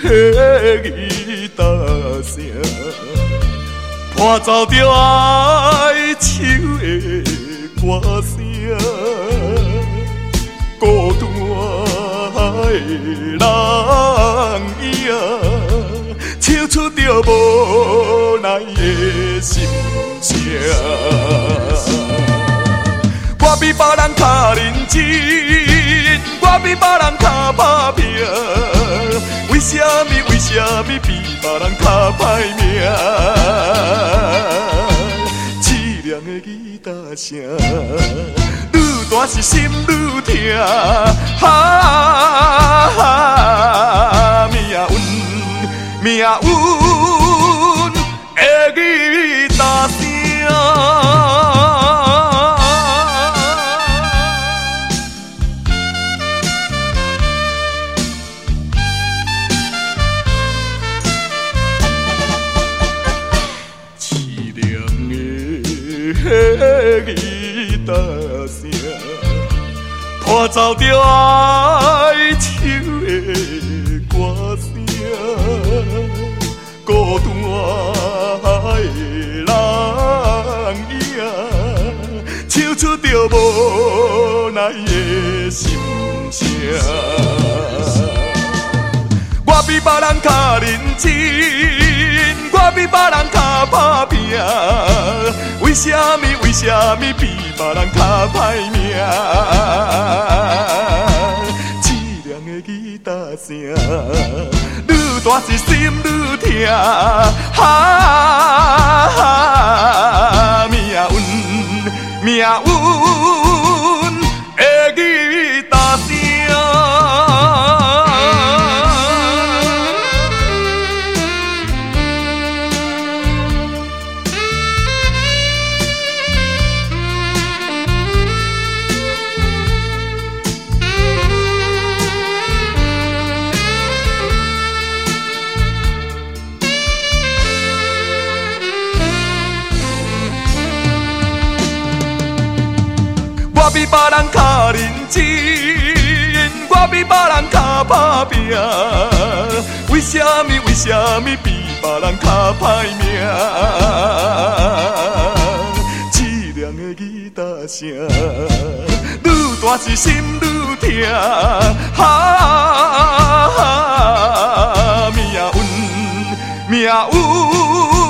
迄吉他声，伴奏着哀愁的歌声，孤单的人影，唱出着无奈的心声。我比别人较认真，我比别人较打拼，为什么比别人较歹命？凄凉的吉他声，愈大是心愈痛，命运的吉他声。迄吉他声，伴奏着哀愁的歌声，孤单的人影，唱出着无奈的心声。我比别人较认真，我比别人较打拼，为什么比别人较歹命？凄凉的吉他声，愈大是心愈痛，命运的吉他声。我比别人较认真，我比别人较打拼，为什么比别人较歹命？凄凉的吉他声，愈大是心愈痛，命运